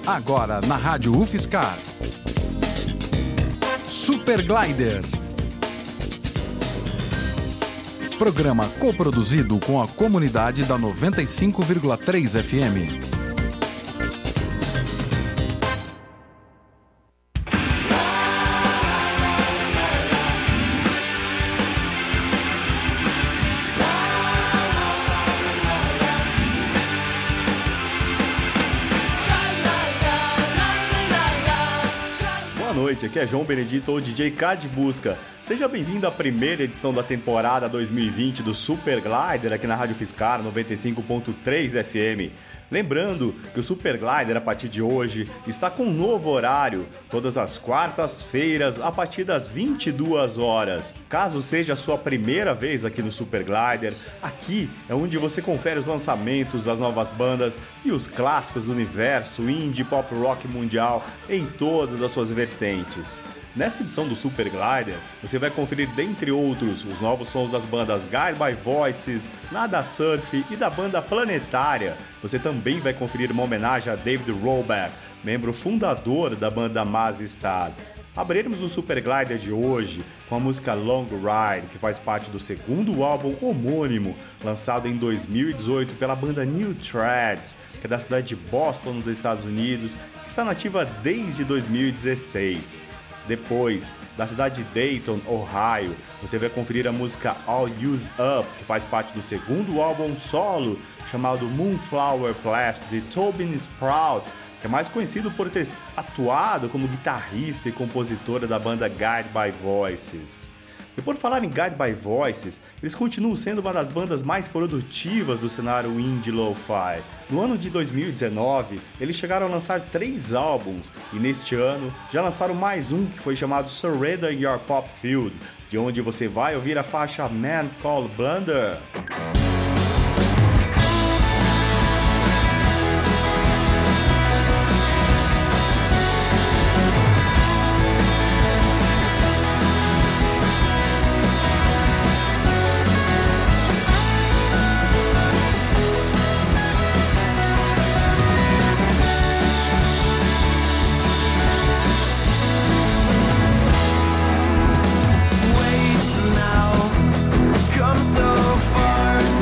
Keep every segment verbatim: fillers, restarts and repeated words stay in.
Agora na Rádio UFSCar. Super Glider. Programa coproduzido com a comunidade da noventa e cinco vírgula três F M. Aqui é João Benedito, ou D J K de Busca. Seja bem-vindo à primeira edição da temporada dois mil e vinte do Super Glider aqui na Rádio UFSCar noventa e cinco ponto três F M. Lembrando que o Super Glider, a partir de hoje, está com um novo horário, todas as quartas-feiras, a partir das vinte e duas horas. Caso seja a sua primeira vez aqui no Super Glider, aqui é onde você confere os lançamentos das novas bandas e os clássicos do universo indie pop rock mundial em todas as suas vertentes. Nesta edição do Super Glider, você vai conferir, dentre outros, os novos sons das bandas Guided by Voices, Nada Surf e da banda Planetária. Você também vai conferir uma homenagem a David Roback, membro fundador da banda Mazistar. Abriremos o Super Glider de hoje com a música Long Ride, que faz parte do segundo álbum homônimo, lançado em dois mil e dezoito pela banda New Threads, que é da cidade de Boston, nos Estados Unidos, que está nativa desde dois mil e dezesseis. Depois, da cidade de Dayton, Ohio, você vai conferir a música All Used Up, que faz parte do segundo álbum solo, chamado Moonflower Plastic, de Tobin Sprout, que é mais conhecido por ter atuado como guitarrista e compositora da banda Guided by Voices. E por falar em Guided by Voices, eles continuam sendo uma das bandas mais produtivas do cenário indie lo-fi. No ano de dois mil e dezenove, eles chegaram a lançar três álbuns, e neste ano já lançaram mais um que foi chamado Surrender Your Pop Field, de onde você vai ouvir a faixa Man Called Blunder. Come so far.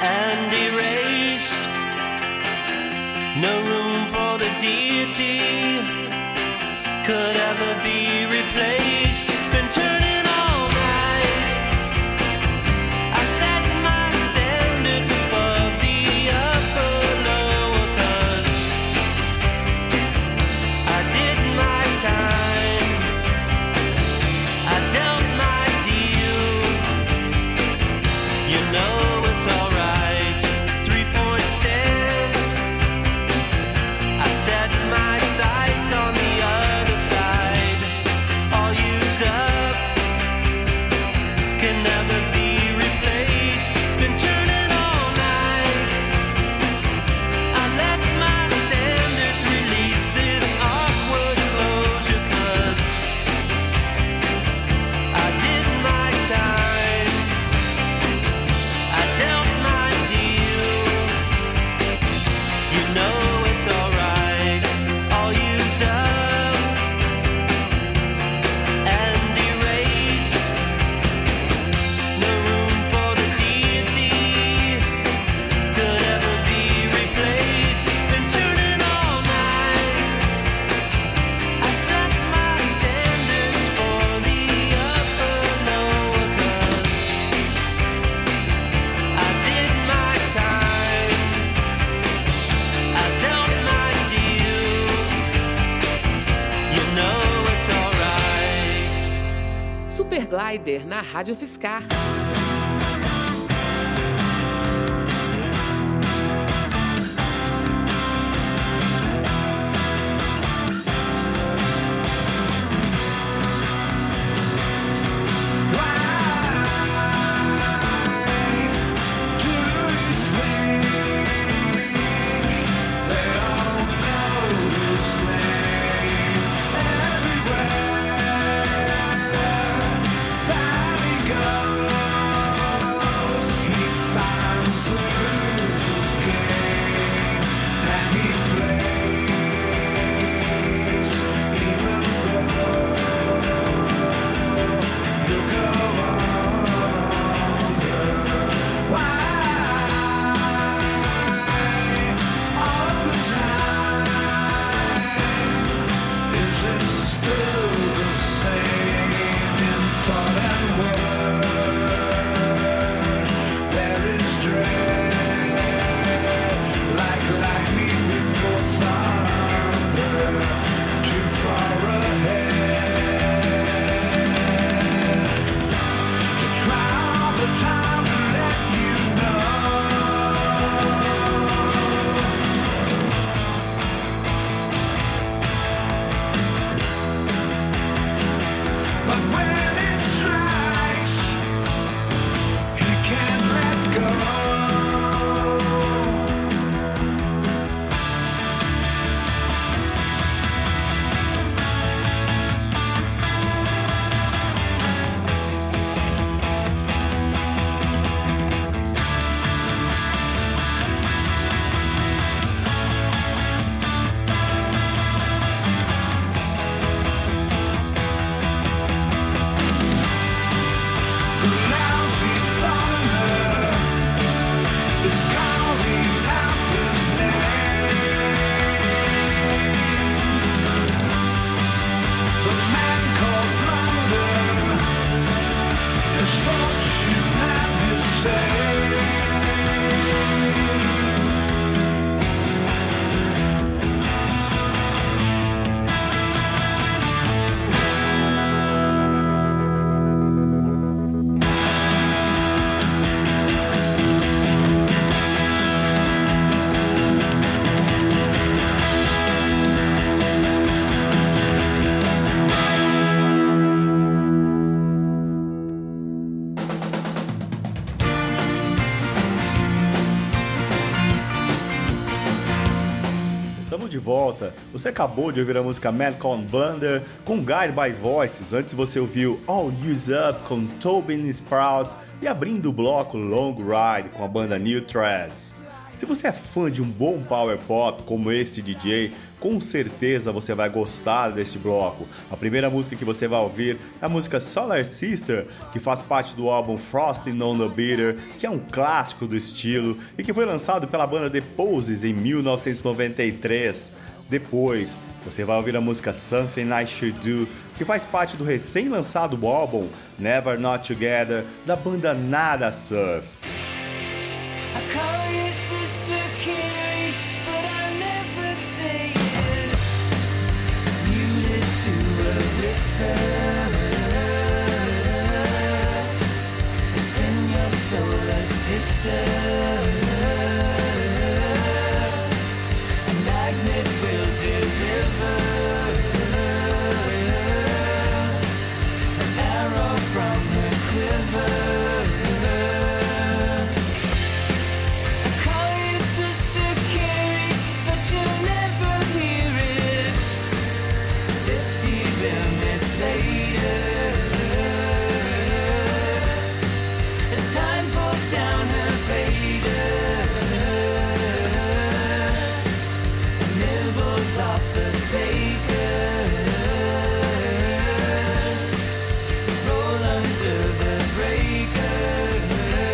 and erased. No room for the deity could ever be replaced. Been turning all night. I set my standards above the upper lower, 'cause I did my time. I dealt my deal. You know it's alright. Three point stance. I set my sights on the other side. All used up, can never be replaced. Been turning all night. I let my standards release this awkward closure, 'cause I did my time. I dealt my deal. You know it's alright. All used up and erased. No room for the deity could ever be replaced. Been turning all night. I set my standards for the upper lower, 'cause I did my time. I dealt my deal. You know it's alright. Super Glider na Rádio Fiscar. de volta. Você acabou de ouvir a música Mankind Blunder com Guide by Voices. Antes você ouviu All Use Up com Tobin Sprout e abrindo o bloco Long Ride com a banda New Threads. Se você é fã de um bom power pop como esse D J, com certeza você vai gostar deste bloco. A primeira música que você vai ouvir é a música Solar Sister, que faz parte do álbum Frosting on the Bitter, que é um clássico do estilo e que foi lançado pela banda The Poses em mil novecentos e noventa e três. Depois, você vai ouvir a música Something I Should Do, que faz parte do recém-lançado álbum Never Not Together, da banda Nada Surf. I call you Sister Carrie, but I never say it. Muted to a whisper. It's been your solar sister. A magnet will deliver an arrow from her quiver. Off the fakers, roll under the breakers.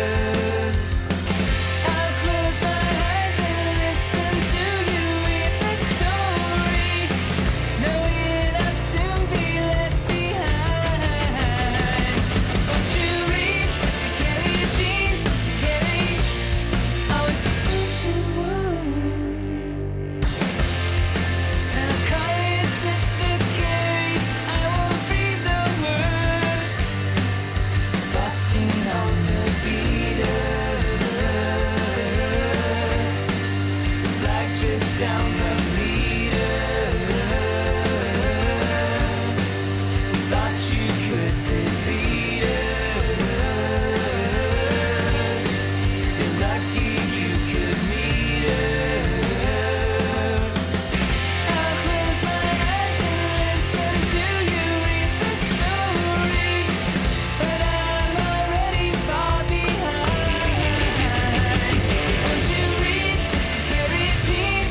I'll close my eyes and listen to you read the story, knowing I'll soon be left behind. Won't you read Sister Carrie Jean, Sister Carrie? Always the wish you would. Down the meter, thought you could defeat her. You're lucky you could meet her. I'll close my eyes and listen to you read the story, but I'm already far behind. Won't you read Sister Carrie Jean?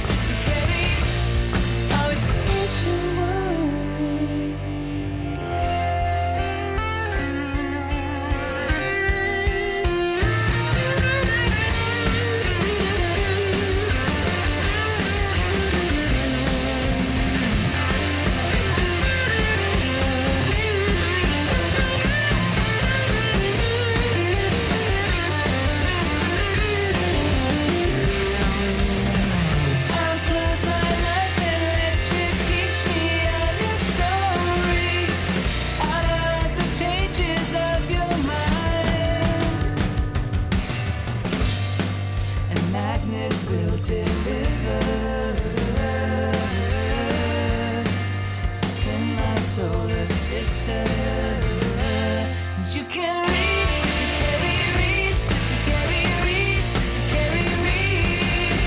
You can read Sister Carrie, read Sister Carrie, read Sister Carrie, read,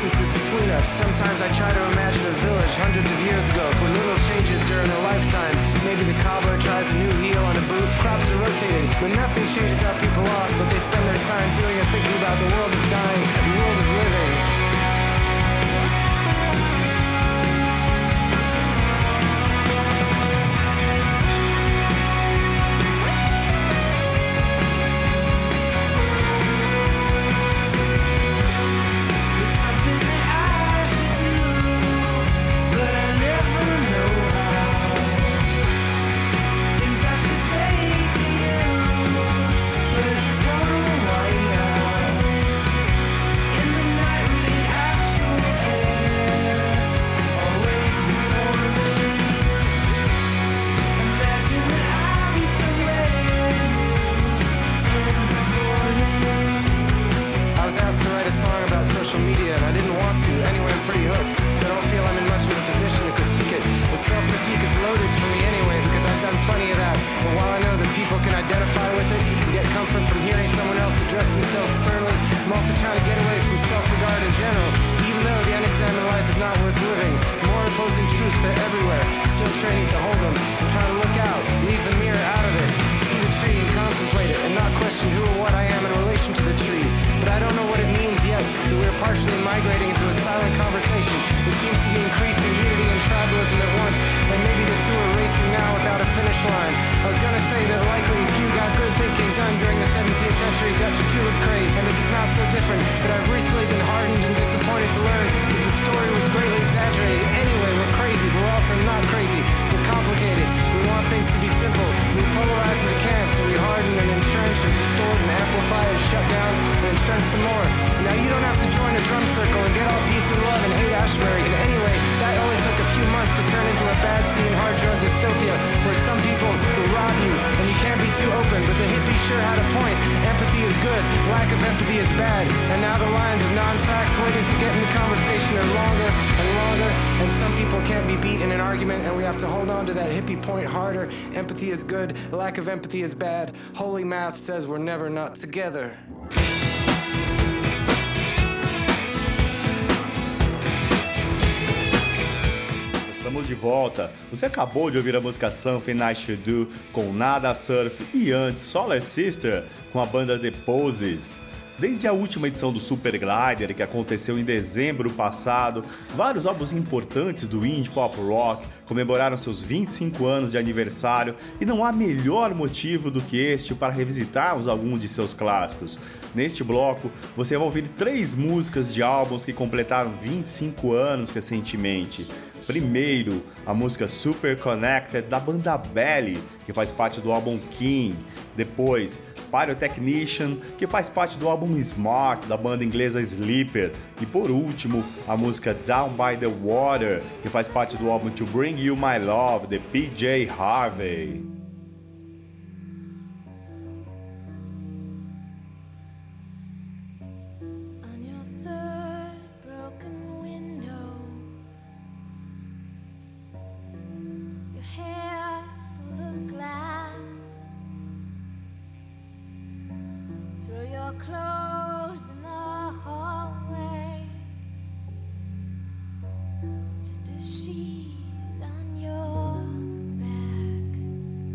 distances between us. Sometimes I try to imagine a village hundreds of years ago with little changes during a lifetime. Maybe the cobbler tries a new heel on a boot, crops are rotating, but nothing changes how people are, but they spend their time doing and thinking about the world is dying, the world is living. Lack of empathy is bad. Holy math says we're never not together. Estamos de volta. Você acabou de ouvir a música Something I Should Do com Nada Surf e antes Solar Sister com a banda The Poses. Desde a última edição do Super Glider, que aconteceu em dezembro passado, vários álbuns importantes do indie pop rock comemoraram seus vinte e cinco anos de aniversário e não há melhor motivo do que este para revisitarmos alguns de seus clássicos. Neste bloco, você vai ouvir três músicas de álbuns que completaram vinte e cinco anos recentemente. Primeiro, a música Super Connected da banda Belly, que faz parte do álbum King. Depois, Pyrotechnician, que faz parte do álbum Smart, da banda inglesa Sleeper. E por último, a música Down by the Water, que faz parte do álbum To Bring You My Love, de P J Harvey. Clothes in the hallway, just a sheet on your back.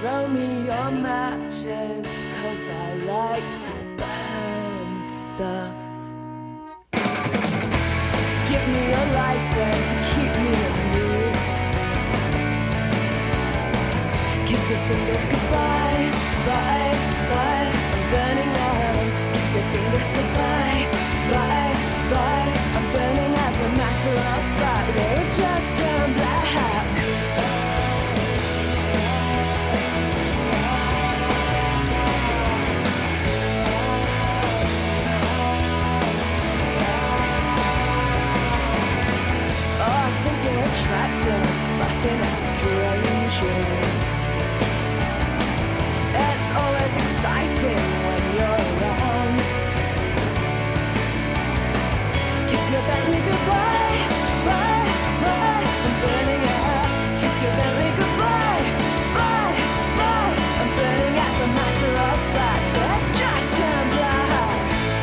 throw me your matches, 'cause I like to burn stuff. Give me a lighter to keep me amused. Kiss your fingers goodbye, bye, bye. I'm burning out. Kiss your fingers goodbye, bye, bye. I'm burning as a matter of fact. They're just turned black. Attractive, but in a strange way. It's always exciting when you're around. Kiss your belly goodbye, bye, bye. I'm burning out. Kiss your belly goodbye, bye, bye. I'm burning as a matter of fact. It's just turned black.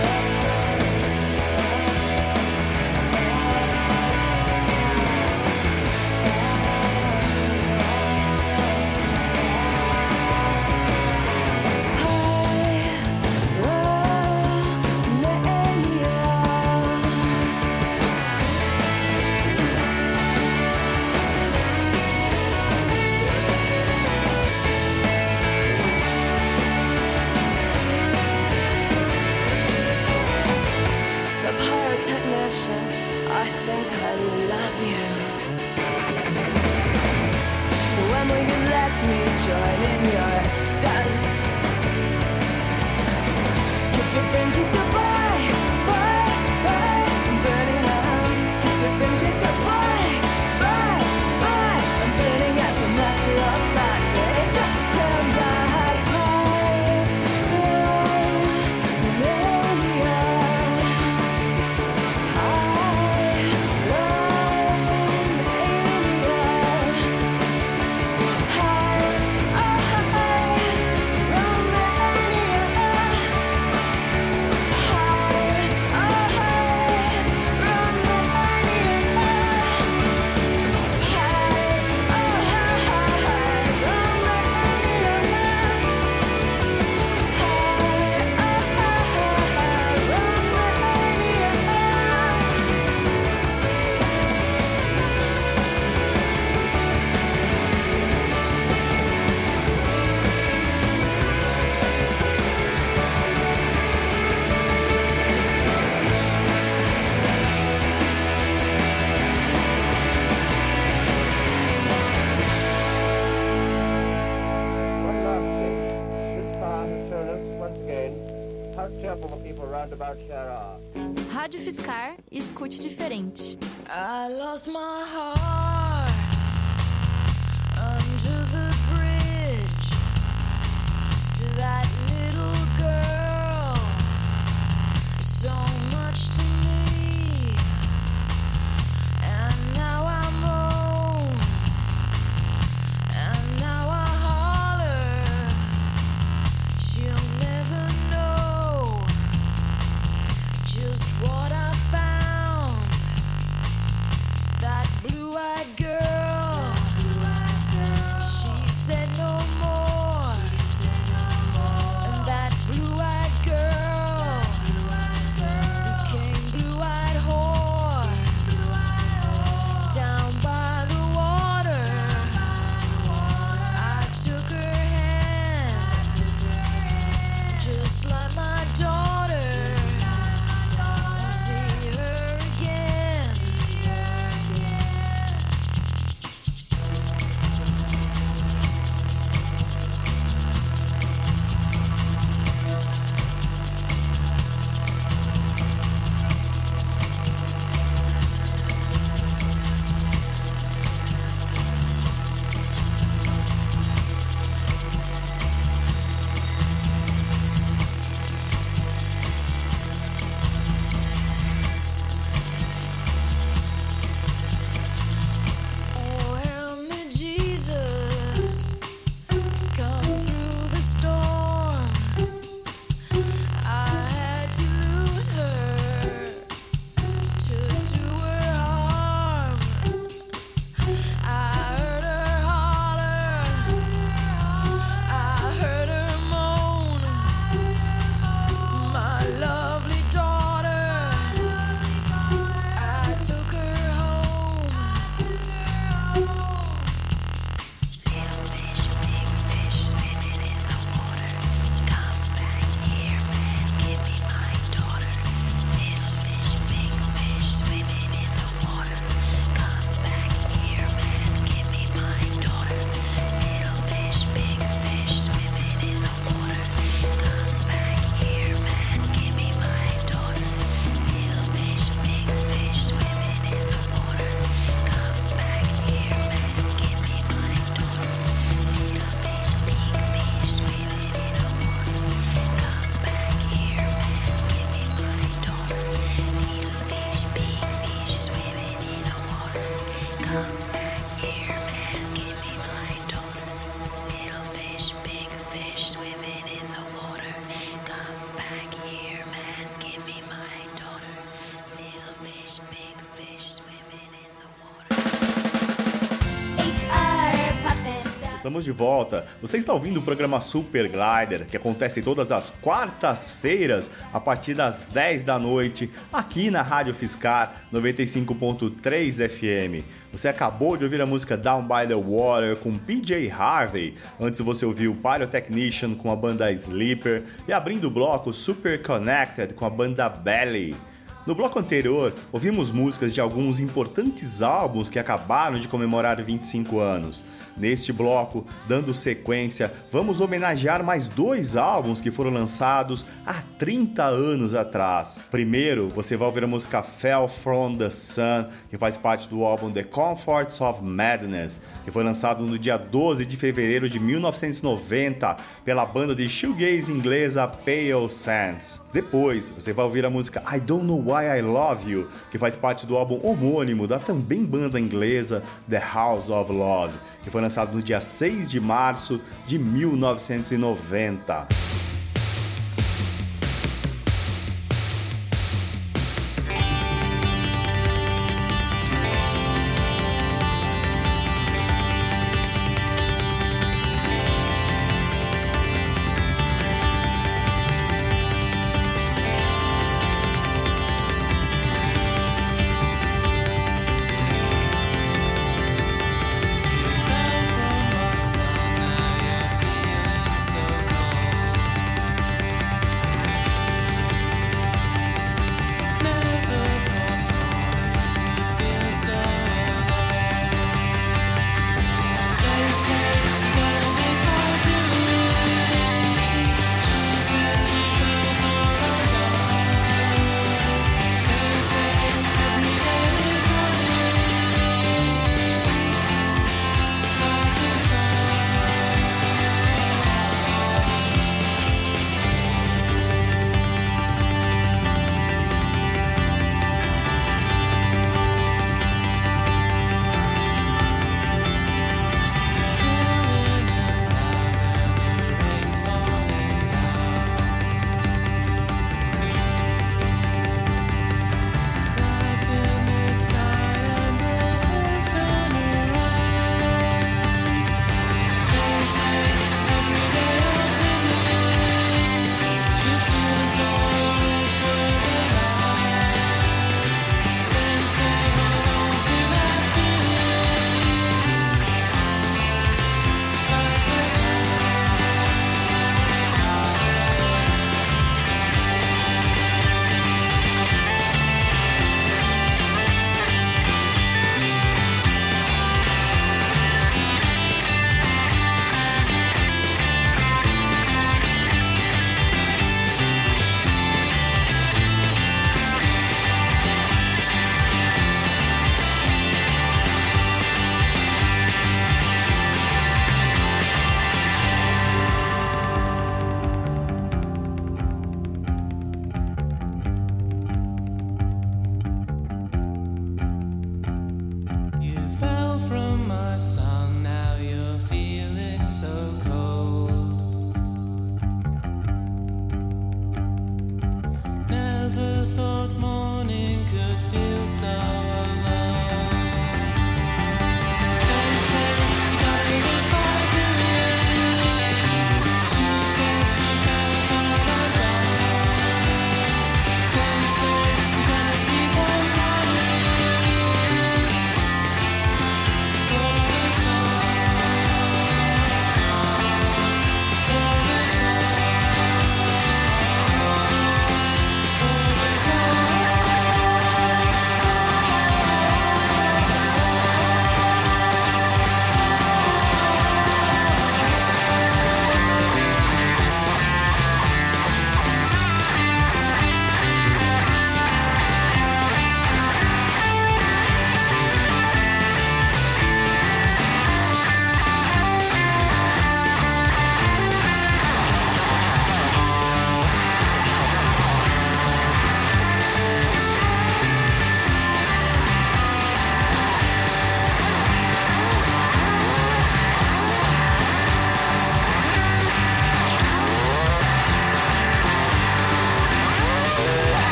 I think I love you. When will you let me join in your stunts? Kiss your fringes goodbye, bye, bye. I'm burning out. Kiss your fringes goodbye, bye, bye. I'm burning as a matter of fact. They just turn back. Rádio Fiscar, escute diferente. I lost my heart under the bridge to that little girl, so much to me, and now I'm home, and now I holler, she'll never know just what I found. That blue-eyed Estamos de volta. Você está ouvindo o programa Super Glider, que acontece todas as quartas-feiras, a partir das dez da noite, aqui na Rádio Fiscar noventa e cinco ponto três F M. Você acabou de ouvir a música Down by the Water com P J Harvey. Antes você ouviu Pyrotechnician com a banda Sleeper. E abrindo o bloco, Super Connected com a banda Belly. No bloco anterior, ouvimos músicas de alguns importantes álbuns que acabaram de comemorar vinte e cinco anos. Neste bloco, dando sequência, vamos homenagear mais dois álbuns que foram lançados há trinta anos atrás. Primeiro, você vai ouvir a música Fell From The Sun, que faz parte do álbum The Comforts of Madness, que foi lançado no dia doze de fevereiro de mil novecentos e noventa pela banda de shoegaze inglesa Pale Sands. Depois, você vai ouvir a música I Don't Know Why I Love You, que faz parte do álbum homônimo da também banda inglesa The House of Love, que foi lançado no dia seis de março de mil novecentos e noventa. Bye.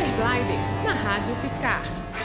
Super Glider, na Rádio Fiscar.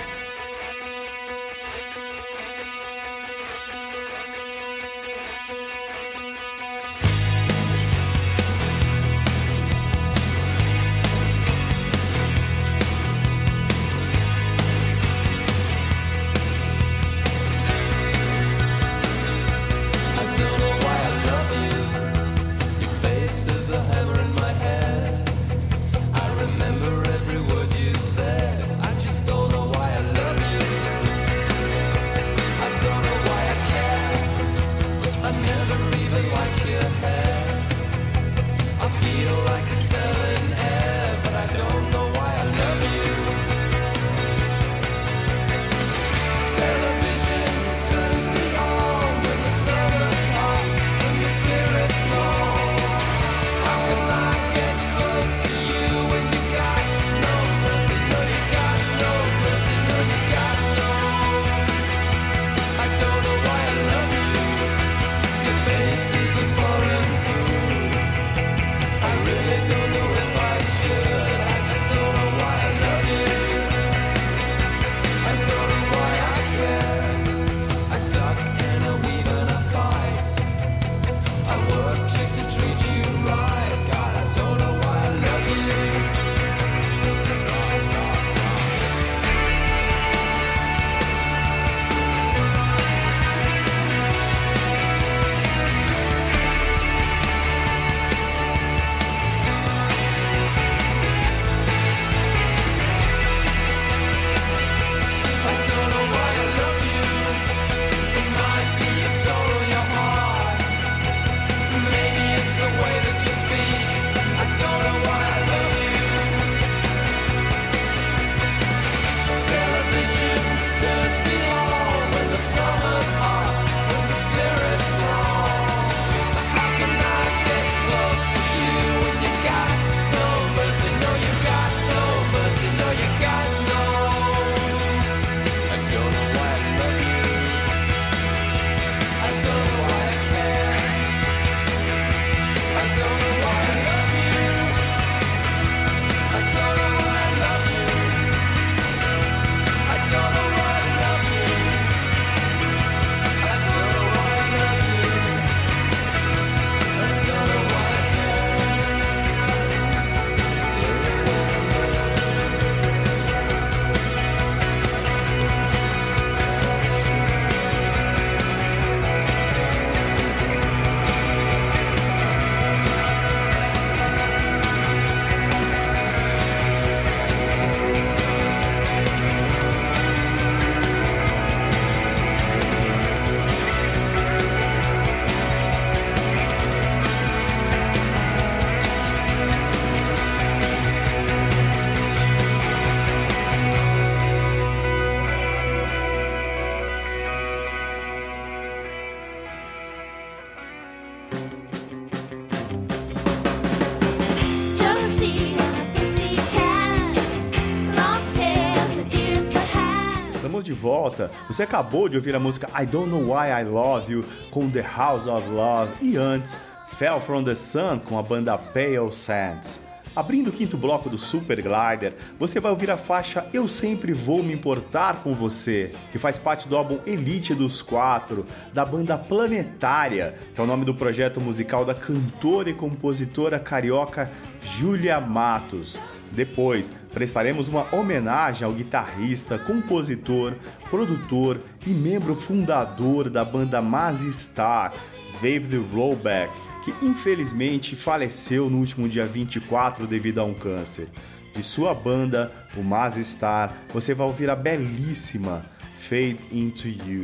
De volta, você acabou de ouvir a música I Don't Know Why I Love You com The House of Love e antes Fell From The Sun com a banda Pale Sands. Abrindo o quinto bloco do Super Glider, você vai ouvir a faixa Eu Sempre Vou Me Importar Com Você, que faz parte do álbum Elite dos Quatro, da banda Planetária, que é o nome do projeto musical da cantora e compositora carioca Júlia Matos. Depois, prestaremos uma homenagem ao guitarrista, compositor, produtor e membro fundador da banda Mazistar, David Rollback, que infelizmente faleceu no último dia vinte e quatro devido a um câncer. De sua banda, o Mazistar, você vai ouvir a belíssima Fade Into You.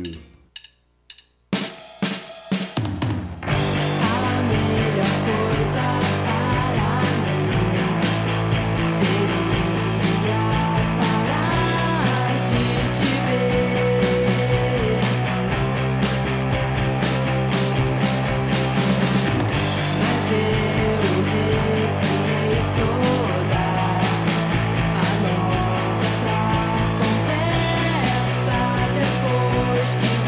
Conversa depois que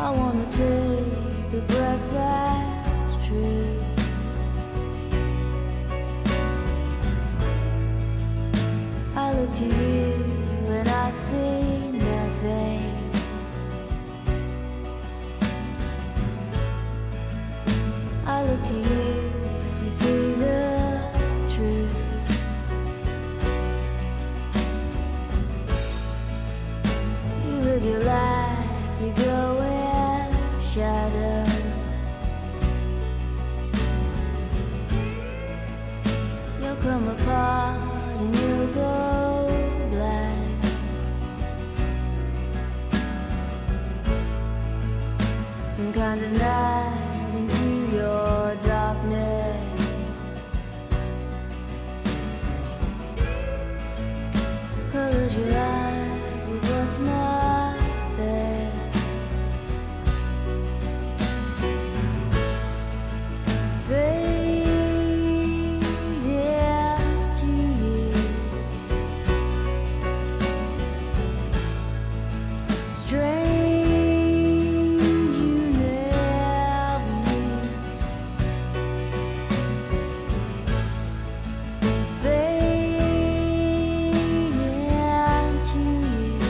I wanna take the breath that's true. I look to you and I see nothing. I look to you to see the truth. You live your life, you go in shadow. You'll come apart and you'll go blind. Some kind of night into your darkness. Close your eyes with what's not there. Fade into you. Strange you never knew. Fade into you.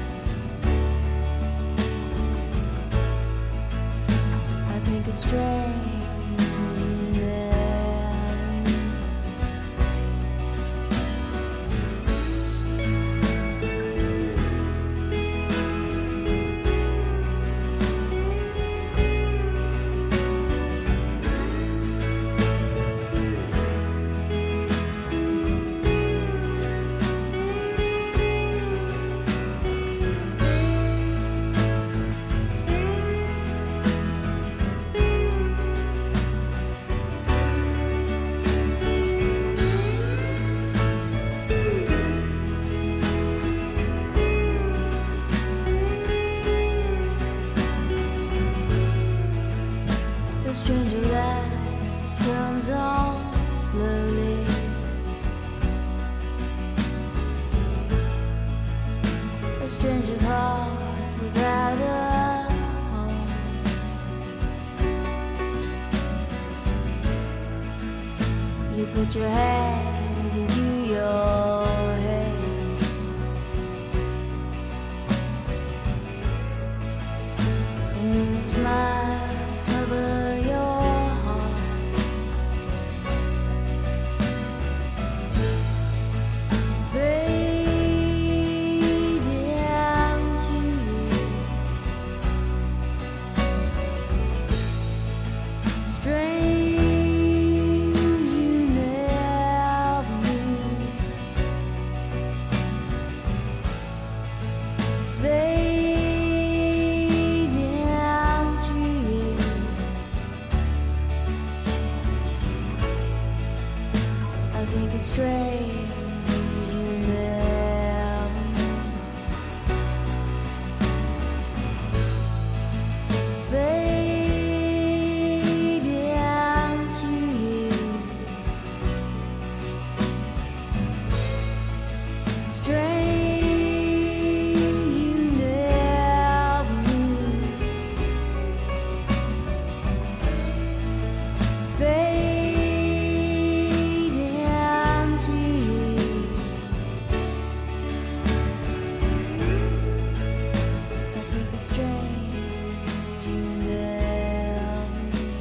I think it's strange you never knew. The stranger light comes on slowly. A stranger's heart without a home. You put your hands into your head. And then smiles cover your heart. Fade into you. Strange you never knew. Fade into you. I think it's strange you never knew. Fade into you. Strange you never knew. Fade into you. I think it's strange you never knew.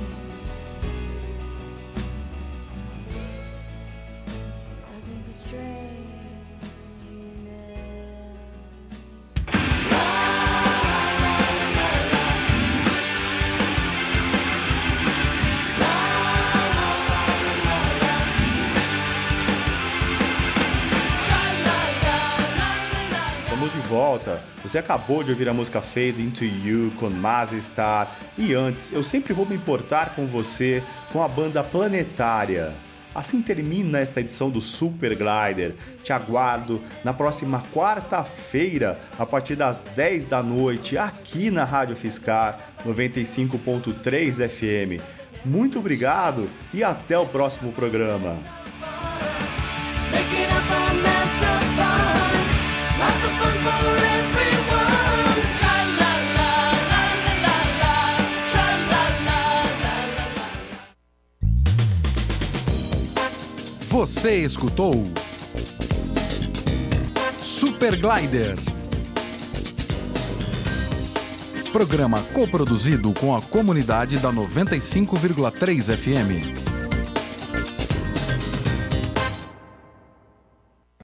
I think it's strange you never. Estamos de volta. Você acabou de ouvir a música Fade Into You com Mazzy Star. E antes, Eu Sempre Vou Me Importar com Você com a banda Planetária. Assim termina esta edição do Super Glider. Te aguardo na próxima quarta-feira, a partir das dez da noite, aqui na Rádio Fiscar noventa e cinco ponto três F M. Muito obrigado e até o próximo programa. Making up a mess of fun. Lots of fun for everyone. Cha la la la la la. Você escutou Super Glider, programa coproduzido com a comunidade da noventa e cinco vírgula três F M.